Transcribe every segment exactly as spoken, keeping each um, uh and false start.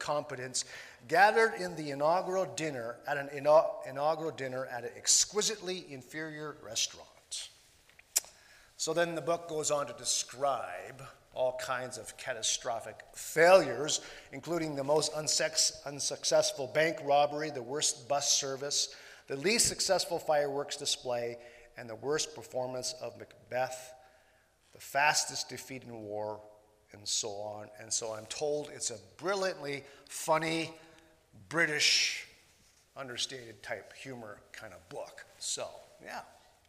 incompetents gathered in the inaugural dinner at an inaugural dinner at an exquisitely inferior restaurant. So then the book goes on to describe all kinds of catastrophic failures, including the most unsex- unsuccessful bank robbery, the worst bus service, the least successful fireworks display, and the worst performance of Macbeth, the fastest defeat in war, and so on. And so I'm told it's a brilliantly funny, British, understated type humor kind of book. So, yeah.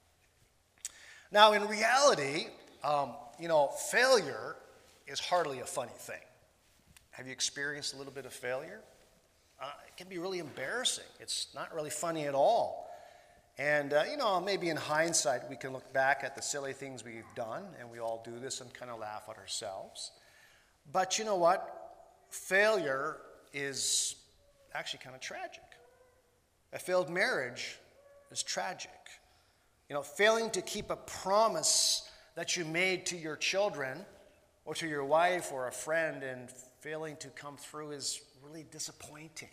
Now, in reality, um, you know, failure is hardly a funny thing. Have you experienced a little bit of failure? Uh, it can be really embarrassing. It's not really funny at all. And, uh, you know, maybe in hindsight, we can look back at the silly things we've done, and we all do this and kind of laugh at ourselves. But you know what? Failure is actually kind of tragic. A failed marriage is tragic. You know, failing to keep a promise that you made to your children or to your wife or a friend and failing to come through is really disappointing.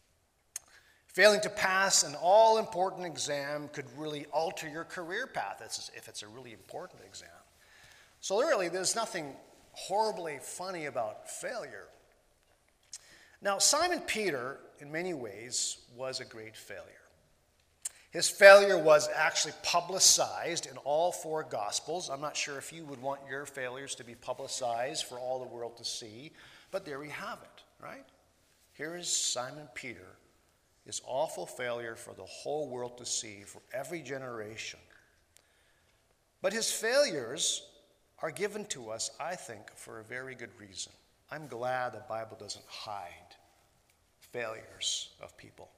Failing to pass an all-important exam could really alter your career path if it's a really important exam. So really, there's nothing horribly funny about failure. Now, Simon Peter, in many ways, was a great failure. His failure was actually publicized in all four Gospels. I'm not sure if you would want your failures to be publicized for all the world to see, but there we have it, right? Here is Simon Peter, his awful failure for the whole world to see, for every generation. But his failures are given to us, I think, for a very good reason. I'm glad the Bible doesn't hide failures of people.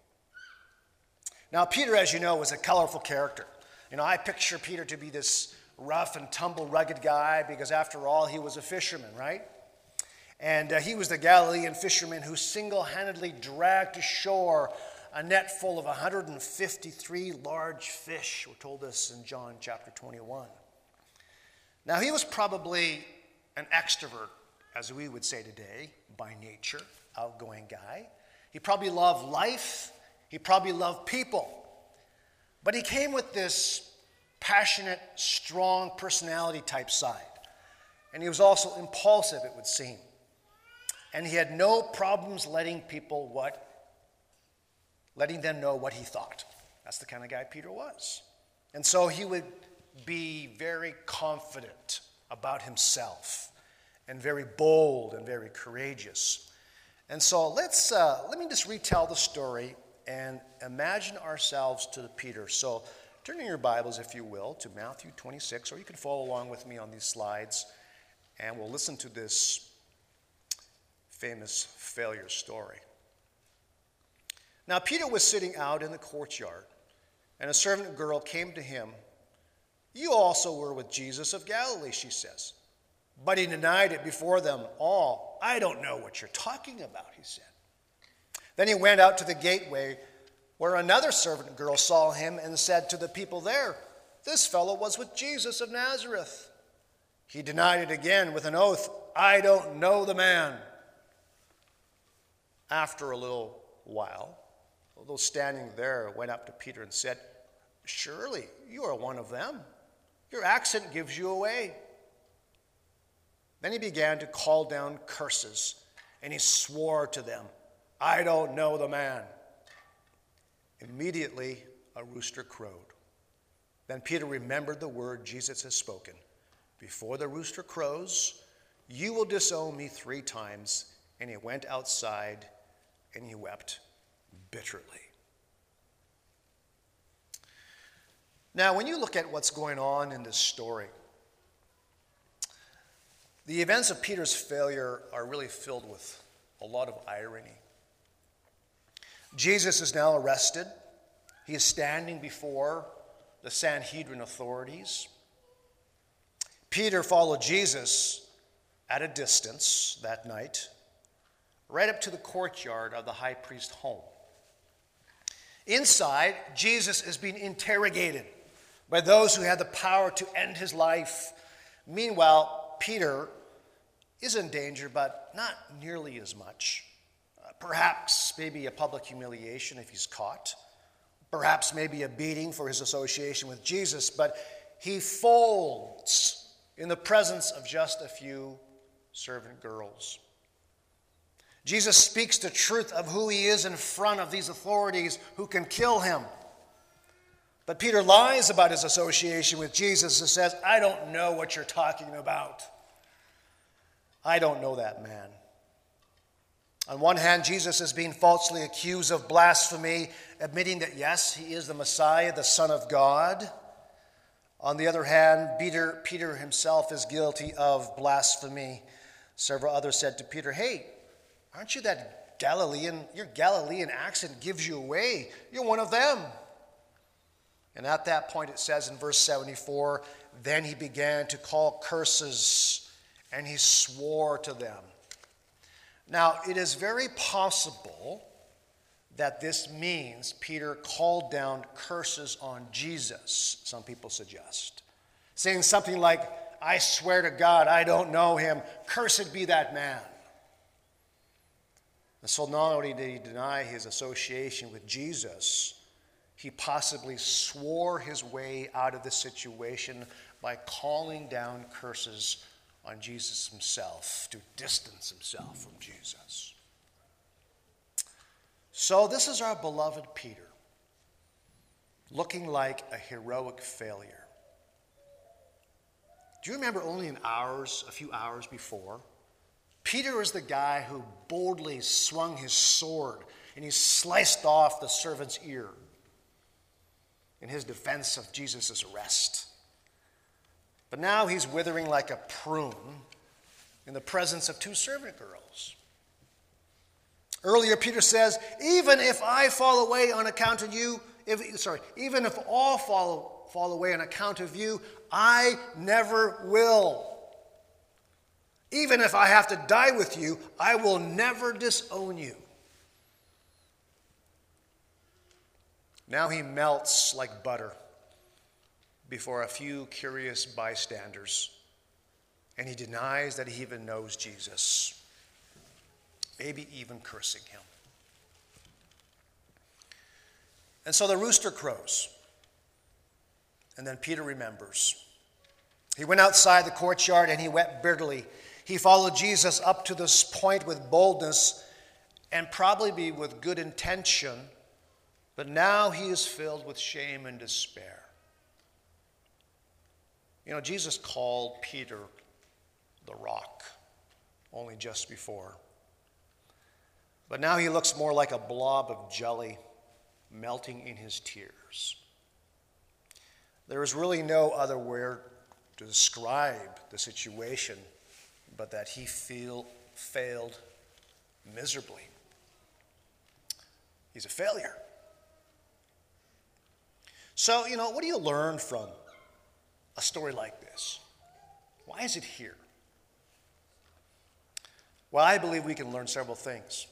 Now, Peter, as you know, was a colorful character. You know, I picture Peter to be this rough and tumble, rugged guy because, after all, he was a fisherman, right? And uh, he was the Galilean fisherman who single-handedly dragged to shore a net full of one hundred fifty-three large fish. We're told this in John chapter twenty-one. Now, he was probably an extrovert, as we would say today, by nature, outgoing guy. He probably loved life. He probably loved people. But he came with this passionate, strong personality type side. And he was also impulsive, it would seem. And he had no problems letting people what? Letting them know what he thought. That's the kind of guy Peter was. And so he would be very confident about himself and very bold and very courageous. And so let's uh, let me just retell the story and imagine ourselves to the Peter. So turn in your Bibles, if you will, to Matthew twenty-six, or you can follow along with me on these slides, and we'll listen to this famous failure story. Now, Peter was sitting out in the courtyard, and a servant girl came to him. "You also were with Jesus of Galilee," she says. But he denied it before them all. "I don't know what you're talking about," he said. Then he went out to the gateway, where another servant girl saw him and said to the people there, "This fellow was with Jesus of Nazareth." He denied it again with an oath, "I don't know the man." After a little while, those standing there went up to Peter and said, "Surely you are one of them. Your accent gives you away." Then he began to call down curses, and he swore to them, "I don't know the man." Immediately a rooster crowed. Then Peter remembered the word Jesus had spoken. "Before the rooster crows, you will disown me three times." And he went outside and he wept bitterly. Now, when you look at what's going on in this story, the events of Peter's failure are really filled with a lot of irony. Jesus is now arrested. He is standing before the Sanhedrin authorities. Peter followed Jesus at a distance that night, right up to the courtyard of the high priest's home. Inside, Jesus is being interrogated by those who had the power to end his life. Meanwhile, Peter is in danger, but not nearly as much. Uh, perhaps maybe a public humiliation if he's caught, perhaps maybe a beating for his association with Jesus, but he folds in the presence of just a few servant girls. Jesus speaks the truth of who he is in front of these authorities who can kill him. But Peter lies about his association with Jesus and says, I don't know what you're talking about. I don't know that man. On one hand, Jesus is being falsely accused of blasphemy, admitting that, yes, he is the Messiah, the Son of God. On the other hand, Peter, Peter himself is guilty of blasphemy. Several others said to Peter, hey, aren't you that Galilean? Your Galilean accent gives you away. You're one of them. And at that point it says in verse seventy-four, then he began to call curses, and he swore to them. Now, it is very possible that this means Peter called down curses on Jesus, some people suggest, saying something like, I swear to God, I don't know him. Cursed be that man. And so not only did he deny his association with Jesus, he possibly swore his way out of the situation by calling down curses on Jesus himself to distance himself from Jesus. So this is our beloved Peter, looking like a heroic failure. Do you remember only in hours, a few hours before, Peter is the guy who boldly swung his sword and he sliced off the servant's ear in his defense of Jesus' arrest. But now he's withering like a prune in the presence of two servant girls. Earlier, Peter says, even if I fall away on account of you, if, sorry, even if all fall, fall away on account of you, I never will. Even if I have to die with you, I will never disown you. Now he melts like butter before a few curious bystanders, and he denies that he even knows Jesus, maybe even cursing him. And so the rooster crows, and then Peter remembers. He went outside the courtyard and he wept bitterly. He followed Jesus up to this point with boldness and probably with good intention, but now he is filled with shame and despair. You know, Jesus called Peter the rock only just before. But now he looks more like a blob of jelly melting in his tears. There is really no other word to describe the situation but that he feel, failed miserably. He's a failure. So, you know, what do you learn from a story like this? Why is it here? Well, I believe we can learn several things.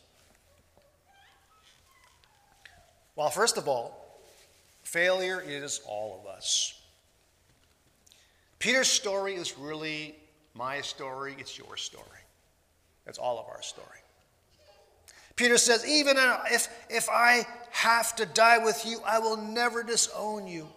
Well, first of all, failure is all of us. Peter's story is really my story, it's your story. It's all of our story. Peter says, even if, if I have to die with you, I will never disown you.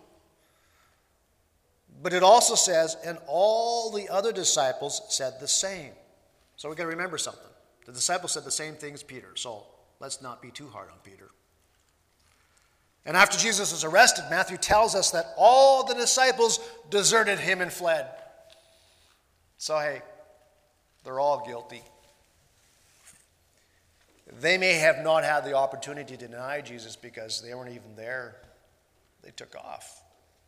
But it also says, and all the other disciples said the same. So we've got to remember something. The disciples said the same thing as Peter, so let's not be too hard on Peter. And after Jesus is arrested, Matthew tells us that all the disciples deserted him and fled. So hey, they're all guilty. They may have not had the opportunity to deny Jesus because they weren't even there. They took off.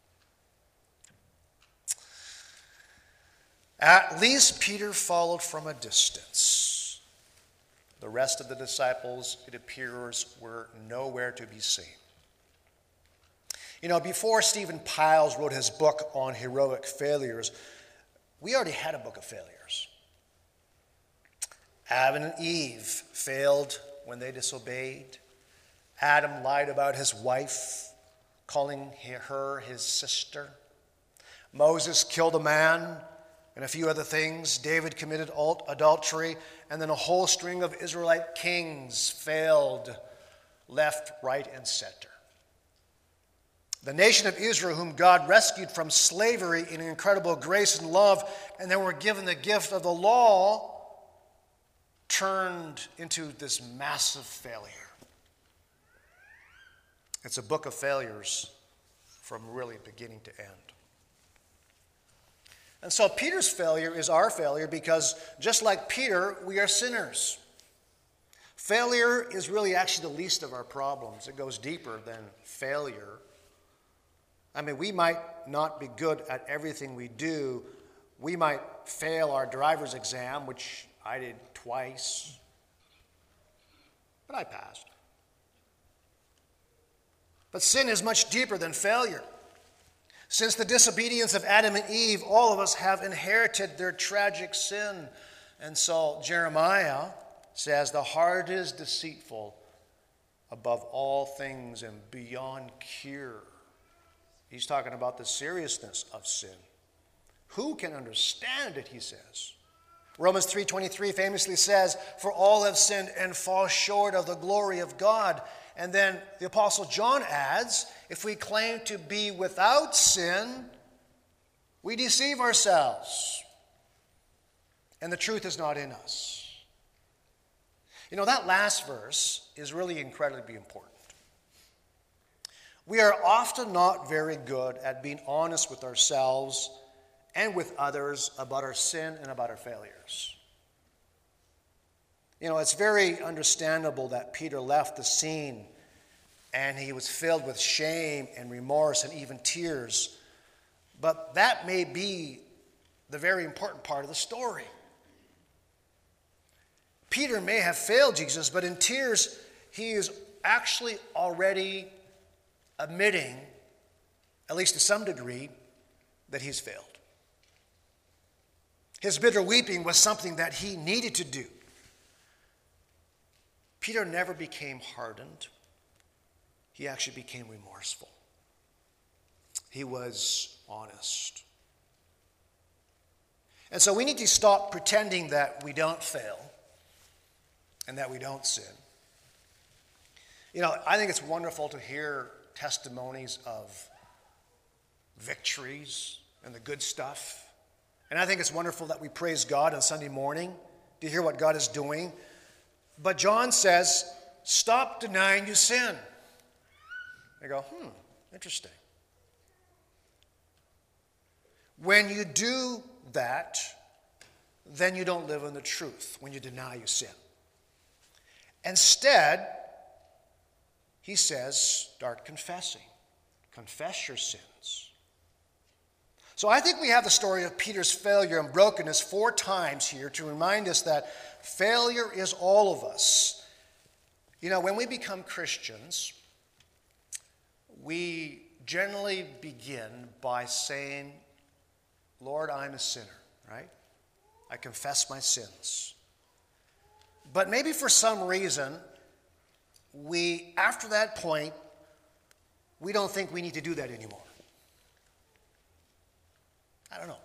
At least Peter followed from a distance. The rest of the disciples, it appears, were nowhere to be seen. You know, before Stephen Piles wrote his book on heroic failures, we already had a book of failures. Adam and Eve failed when they disobeyed. Adam lied about his wife, calling her his sister. Moses killed a man and a few other things. David committed adultery, and then a whole string of Israelite kings failed left, right, and center. The nation of Israel, whom God rescued from slavery in incredible grace and love, and then were given the gift of the law, turned into this massive failure. It's a book of failures from really beginning to end. And so Peter's failure is our failure because just like Peter, we are sinners. Failure is really actually the least of our problems. It goes deeper than failure. I mean, we might not be good at everything we do. We might fail our driver's exam, which I did twice, but I passed. But sin is much deeper than failure. Since the disobedience of Adam and Eve, all of us have inherited their tragic sin. And so Jeremiah says, the heart is deceitful above all things and beyond cure. He's talking about the seriousness of sin. Who can understand it, he says. Romans three twenty-three famously says, for all have sinned and fall short of the glory of God. And then the Apostle John adds, if we claim to be without sin, we deceive ourselves, and the truth is not in us. You know, that last verse is really incredibly important. We are often not very good at being honest with ourselves and with others about our sin and about our failures. You know, it's very understandable that Peter left the scene and he was filled with shame and remorse and even tears. But that may be the very important part of the story. Peter may have failed Jesus, but in tears, he is actually already admitting, at least to some degree, that he's failed. His bitter weeping was something that he needed to do. Peter never became hardened. He actually became remorseful. He was honest. And so we need to stop pretending that we don't fail and that we don't sin. You know, I think it's wonderful to hear testimonies of victories and the good stuff. And I think it's wonderful that we praise God on Sunday morning to hear what God is doing. But John says, stop denying you sin. I go, hmm, interesting. When you do that, then you don't live in the truth when you deny you sin. Instead, he says, start confessing. Confess your sins. So I think we have the story of Peter's failure and brokenness four times here to remind us that failure is all of us. You know, when we become Christians, we generally begin by saying, Lord, I'm a sinner, right? I confess my sins. But maybe for some reason, we, after that point, we don't think we need to do that anymore. I don't know.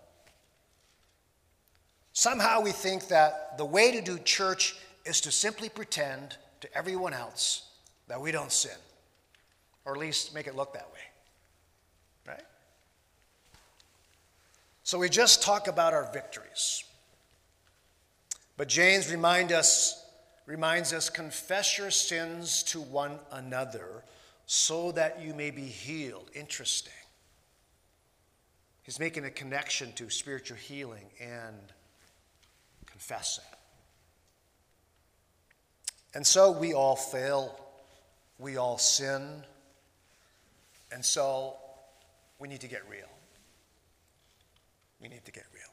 Somehow we think that the way to do church is to simply pretend to everyone else that we don't sin, or at least make it look that way, right? So we just talk about our victories. But James remind us, reminds us, confess your sins to one another so that you may be healed. Interesting. He's making a connection to spiritual healing and confessing. And so we all fail. We all sin. And so we need to get real. We need to get real.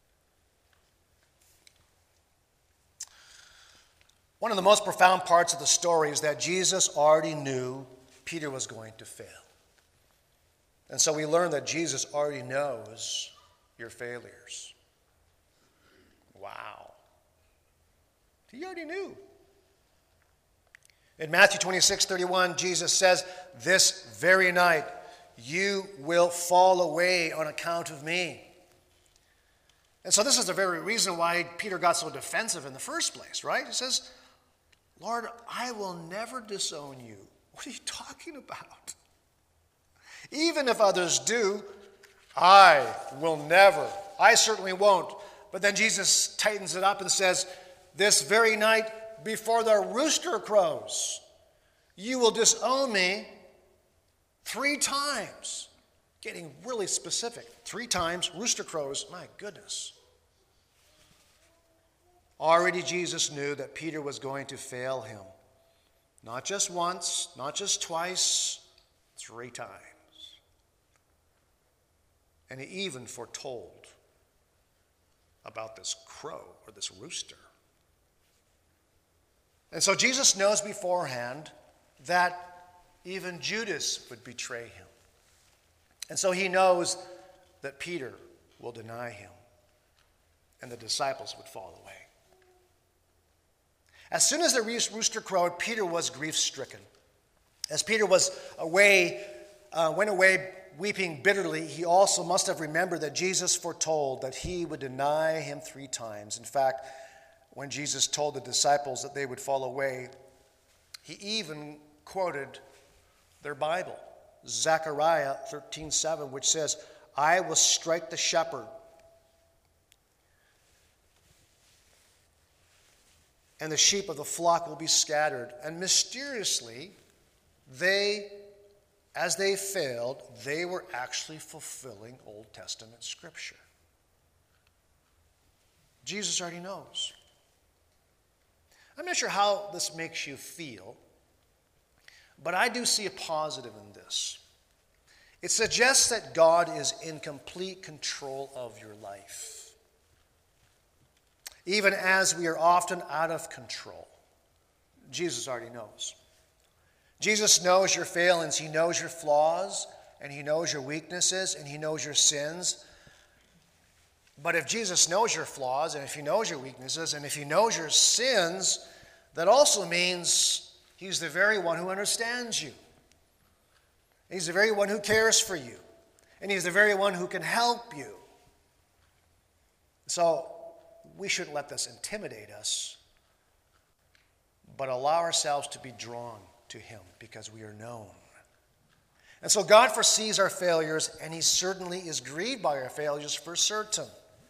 One of the most profound parts of the story is that Jesus already knew Peter was going to fail. And so we learn that Jesus already knows your failures. Wow. He already knew. In Matthew twenty-six thirty-one, Jesus says, this very night you will fall away on account of me. And so this is the very reason why Peter got so defensive in the first place, right? He says, Lord, I will never disown you. What are you talking about? Even if others do, I will never. I certainly won't. But then Jesus tightens it up and says, this very night before the rooster crows, you will disown me three times. Getting really specific. Three times, rooster crows, my goodness. Already Jesus knew that Peter was going to fail him. Not just once, not just twice, three times. And he even foretold about this crow or this rooster. And so Jesus knows beforehand that even Judas would betray him. And so he knows that Peter will deny him and the disciples would fall away. As soon as the rooster crowed, Peter was grief-stricken. As Peter was away, uh, went away weeping bitterly, he also must have remembered that Jesus foretold that he would deny him three times. In fact, when Jesus told the disciples that they would fall away, he even quoted their Bible, Zechariah thirteen seven, which says, I will strike the shepherd, and the sheep of the flock will be scattered. And mysteriously, they, as they failed, they were actually fulfilling Old Testament scripture. Jesus already knows. I'm not sure how this makes you feel, but I do see a positive in this. It suggests that God is in complete control of your life, even as we are often out of control. Jesus already knows. Jesus knows your failings. He knows your flaws, and he knows your weaknesses, and he knows your sins. But if Jesus knows your flaws, and if he knows your weaknesses, and if he knows your sins, that also means he's the very one who understands you. He's the very one who cares for you. And he's the very one who can help you. So we shouldn't let this intimidate us, but allow ourselves to be drawn to him because we are known. And so God foresees our failures, and he certainly is grieved by our failures for certain.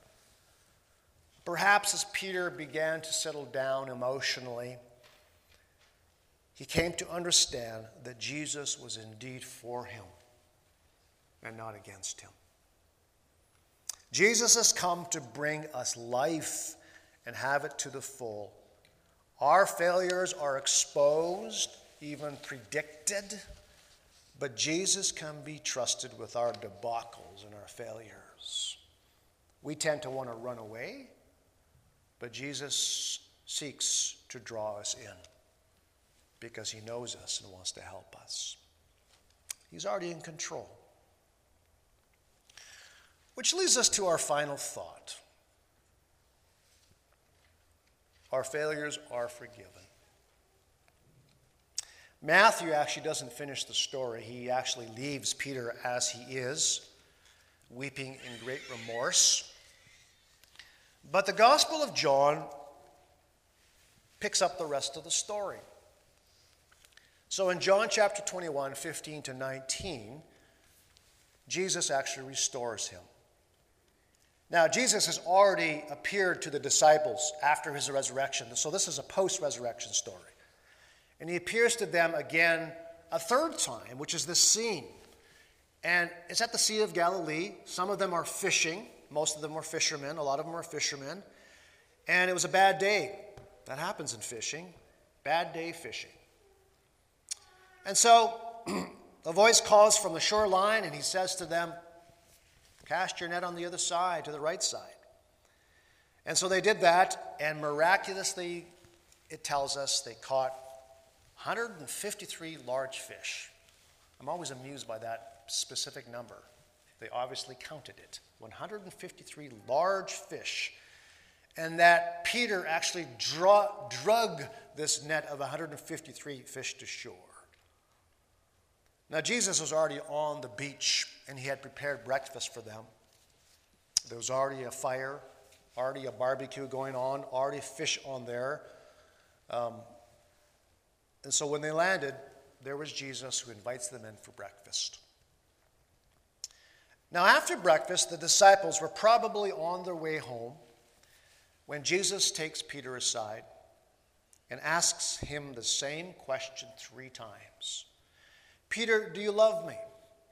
Perhaps as Peter began to settle down emotionally, he came to understand that Jesus was indeed for him and not against him. Jesus has come to bring us life and have it to the full. Our failures are exposed, even predicted, but Jesus can be trusted with our debacles and our failures. We tend to want to run away, but Jesus seeks to draw us in because he knows us and wants to help us. He's already in control. Which leads us to our final thought. Our failures are forgiven. Matthew actually doesn't finish the story. He actually leaves Peter as he is, weeping in great remorse. But the Gospel of John picks up the rest of the story. So in John chapter twenty-one, fifteen to nineteen, Jesus actually restores him. Now, Jesus has already appeared to the disciples after his resurrection. So this is a post-resurrection story. And he appears to them again a third time, which is this scene. And it's at the Sea of Galilee. Some of them are fishing. Most of them were fishermen. A lot of them are fishermen. And it was a bad day. That happens in fishing. Bad day fishing. And so a voice calls from the shoreline, and he says to them, cast your net on the other side, to the right side. And so they did that, and miraculously, it tells us, they caught one hundred fifty-three large fish. I'm always amused by that specific number. They obviously counted it. one hundred fifty-three large fish. And that Peter actually draw, drug this net of one hundred fifty-three fish to shore. Now, Jesus was already on the beach, and he had prepared breakfast for them. There was already a fire already a barbecue going on, already fish on there. Um, and so when they landed, there was Jesus who invites them in for breakfast. Now, after breakfast, the disciples were probably on their way home when Jesus takes Peter aside and asks him the same question three times. Peter, do you love me?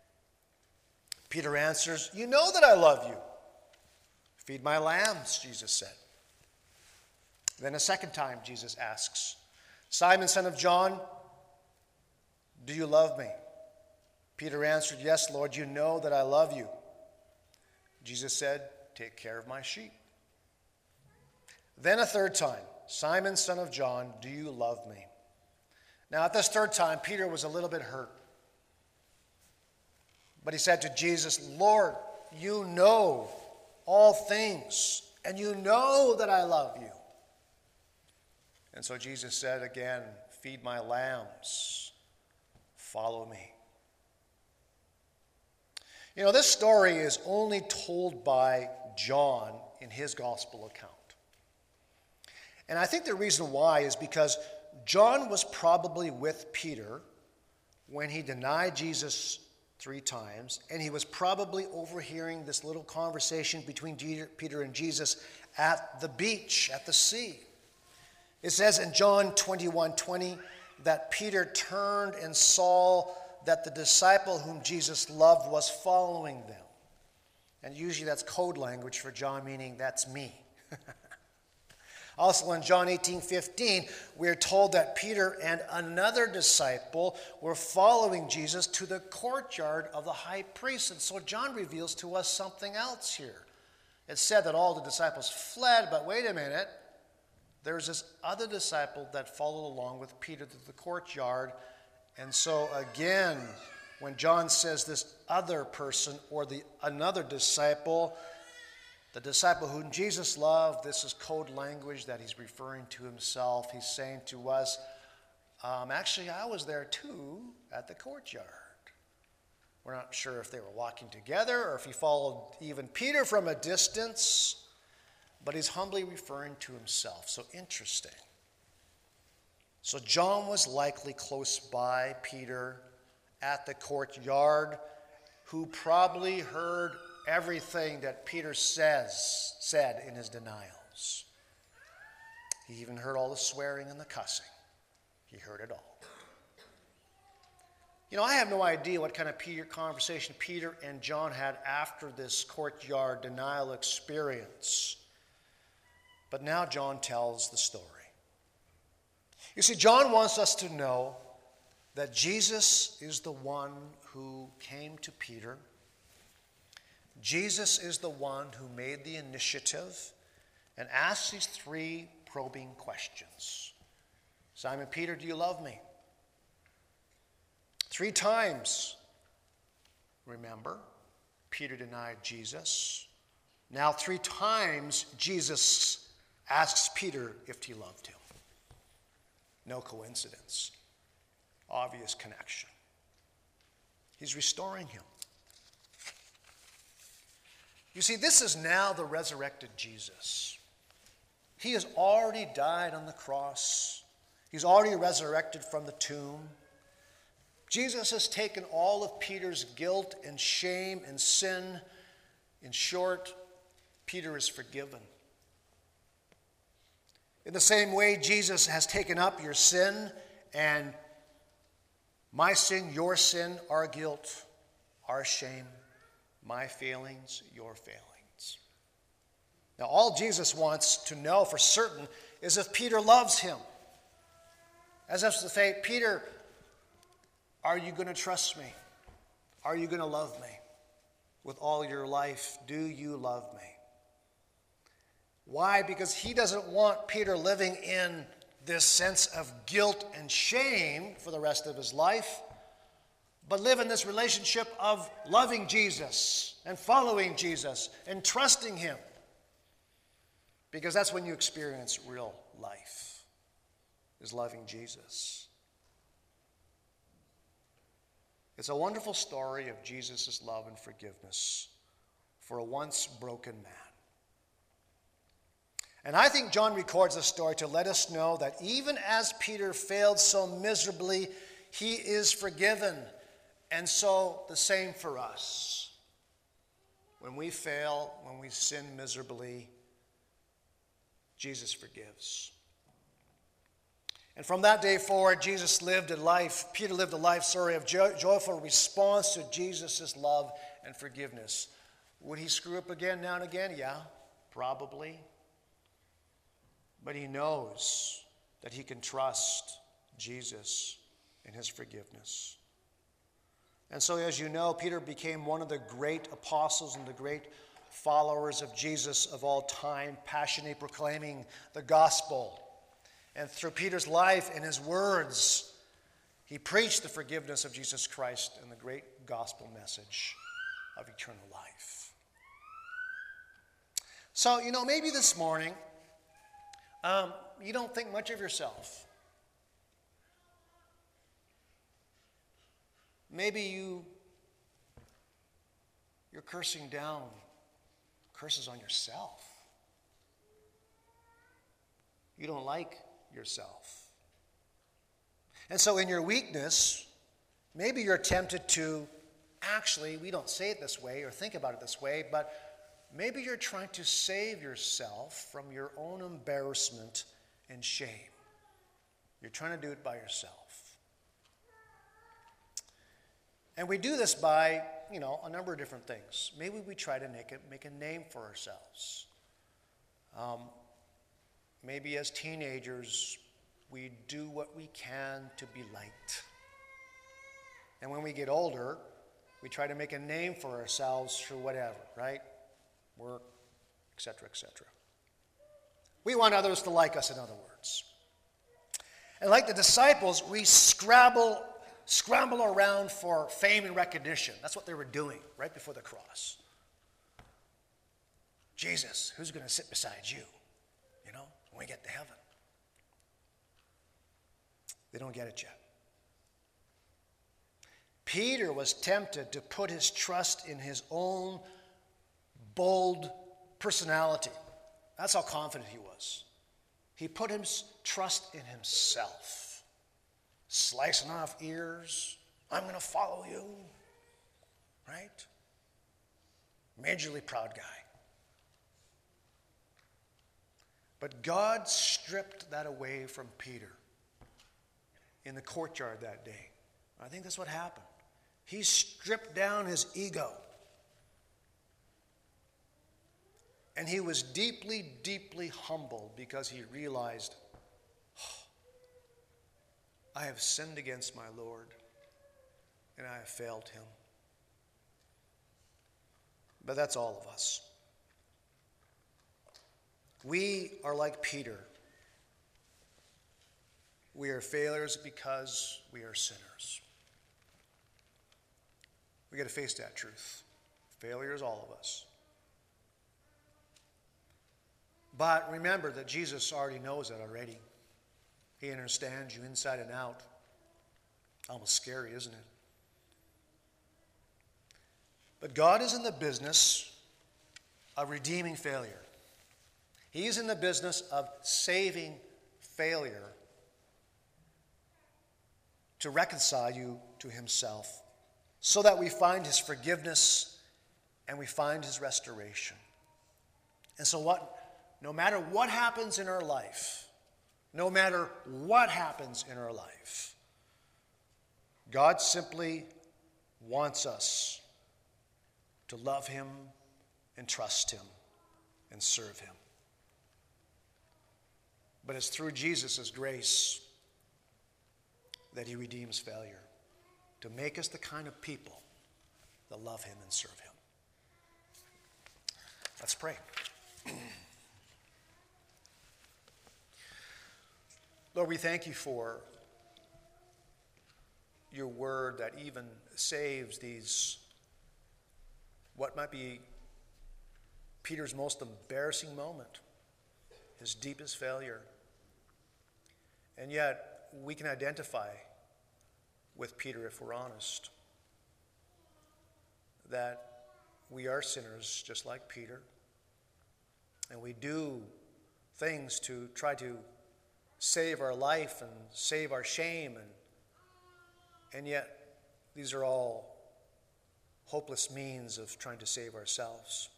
Peter answers, you know that I love you. Feed my lambs, Jesus said. Then a second time, Jesus asks, Simon, son of John, do you love me? Peter answered, yes, Lord, you know that I love you. Jesus said, take care of my sheep. Then a third time, Simon, son of John, do you love me? Now at this third time, Peter was a little bit hurt. But he said to Jesus, Lord, you know all things, and you know that I love you. And so Jesus said again, feed my lambs, follow me. You know, this story is only told by John in his gospel account. And I think the reason why is because John was probably with Peter when he denied Jesus three times, and he was probably overhearing this little conversation between Peter and Jesus at the beach, at the sea. It says in John twenty-one twenty that Peter turned and saw that the disciple whom Jesus loved was following them. And usually that's code language for John, meaning that's me. Also in John eighteen fifteen, we're told that Peter and another disciple were following Jesus to the courtyard of the high priest. And so John reveals to us something else here. It said that all the disciples fled, but wait a minute. There's this other disciple that followed along with Peter to the courtyard. And so again, when John says this other person or the another disciple, the disciple whom Jesus loved, this is code language that he's referring to himself. He's saying to us, um, actually, I was there too at the courtyard. We're not sure if they were walking together or if he followed even Peter from a distance, but he's humbly referring to himself. So interesting. So John was likely close by Peter at the courtyard, who probably heard everything that Peter says said in his denials. He even heard all the swearing and the cussing. He heard it all. You know, I have no idea what kind of Peter, conversation Peter and John had after this courtyard denial experience. But now John tells the story. You see, John wants us to know that Jesus is the one who came to Peter. Jesus is the one who made the initiative and asked these three probing questions. Simon Peter, do you love me? Three times, remember, Peter denied Jesus. Now three times, Jesus asks Peter if he loved him. No coincidence. Obvious connection. He's restoring him. You see, this is now the resurrected Jesus. He has already died on the cross. He's already resurrected from the tomb. Jesus has taken all of Peter's guilt and shame and sin. In short, Peter is forgiven. In the same way, Jesus has taken up your sin, and my sin, your sin, our guilt, our shame, my failings, your failings. Now, all Jesus wants to know for certain is if Peter loves him. As if to say, Peter, are you going to trust me? Are you going to love me? With all your life, do you love me? Why? Because he doesn't want Peter living in this sense of guilt and shame for the rest of his life, but live in this relationship of loving Jesus and following Jesus and trusting him. Because that's when you experience real life, is loving Jesus. It's a wonderful story of Jesus' love and forgiveness for a once broken man. And I think John records this story to let us know that even as Peter failed so miserably, he is forgiven. And so the same for us. When we fail, when we sin miserably, Jesus forgives. And from that day forward, Jesus lived a life, Peter lived a life, sorry, of jo- joyful response to Jesus' love and forgiveness. Would he screw up again now and again? Yeah, probably. But he knows that he can trust Jesus in his forgiveness. And so, as you know, Peter became one of the great apostles and the great followers of Jesus of all time, passionately proclaiming the gospel. And through Peter's life and his words, he preached the forgiveness of Jesus Christ and the great gospel message of eternal life. So, you know, maybe this morning, um, you don't think much of yourself. Maybe you, you're cursing down curses on yourself. You don't like yourself. And so in your weakness, maybe you're tempted to, actually, we don't say it this way or think about it this way, but maybe you're trying to save yourself from your own embarrassment and shame. You're trying to do it by yourself. And we do this by, you know, a number of different things. Maybe we try to make, it, make a name for ourselves. Um, maybe as teenagers, we do what we can to be liked. And when we get older, we try to make a name for ourselves through whatever, right? Work, et cetera, et cetera. We want others to like us, in other words. And like the disciples, we scrabble, scramble around for fame and recognition. That's what they were doing right before the cross. Jesus, who's going to sit beside you, you know, when we get to heaven? They don't get it yet. Peter was tempted to put his trust in his own bold personality. That's how confident he was. He put his trust in himself. Slicing off ears. I'm going to follow you. Right? Majorly proud guy. But God stripped that away from Peter in the courtyard that day. I think that's what happened. He stripped down his ego. And he was deeply, deeply humbled because he realized, oh, I have sinned against my Lord, and I have failed him. But that's all of us. We are like Peter. We are failures because we are sinners. We got to face that truth. Failures, all of us. But remember that Jesus already knows that already. He understands you inside and out. Almost scary, isn't it? But God is in the business of redeeming failure. He's in the business of saving failure to reconcile you to himself so that we find his forgiveness and we find his restoration. And so what, no matter what happens in our life, no matter what happens in our life, God simply wants us to love him and trust him and serve him. But it's through Jesus' grace that he redeems failure to make us the kind of people that love him and serve him. Let's pray. Lord, we thank you for your word that even saves these, what might be Peter's most embarrassing moment, his deepest failure. And yet, we can identify with Peter if we're honest, that we are sinners just like Peter, and we do things to try to save our life and save our shame, and, and yet these are all hopeless means of trying to save ourselves.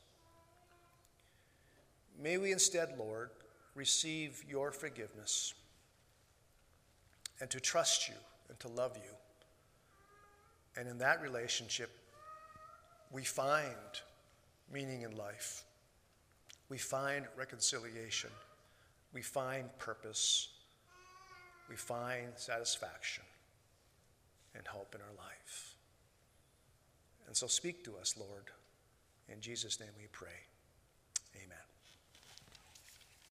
May we instead, Lord, receive your forgiveness and to trust you and to love you. And in that relationship, we find meaning in life. We find reconciliation. We find purpose. We find satisfaction and hope in our life. And so speak to us, Lord. In Jesus' name we pray. Amen.